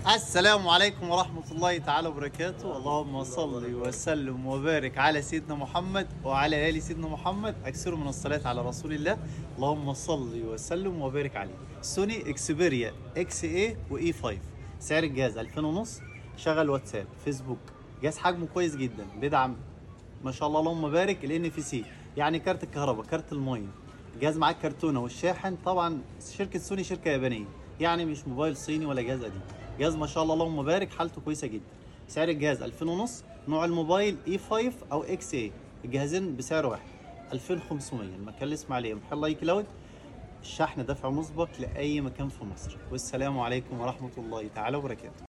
السلام عليكم ورحمة الله تعالى وبركاته. اللهم صل وسلم وبارك على سيدنا محمد وعلى آل سيدنا محمد. أكثروا من الصلاة على رسول الله. اللهم صل وسلم وبارك عليه. سوني اكسبيريا اكس اي واي 5. سعر الجهاز 2000 ونص. شغل واتساب فيسبوك. جهاز حجمه كويس جدا، بيدعم ما شاء الله اللهم بارك ال NFC، يعني كارت الكهرباء، كارت المية. الجهاز معاه الكرتونة والشاحن. طبعا شركة سوني شركة يابانية، يعني مش موبايل صيني ولا جهاز قديم. جهاز ما شاء الله اللهم بارك، حالته كويسة جدا. سعر الجهاز 2000 ونص. نوع الموبايل E5 او XA. الجهازين بسعر واحد 2500. المكان اللي اسمه عليه محل لاي كلاود. الشحن دفع مسبق لأي مكان في مصر. والسلام عليكم ورحمة الله تعالى وبركاته.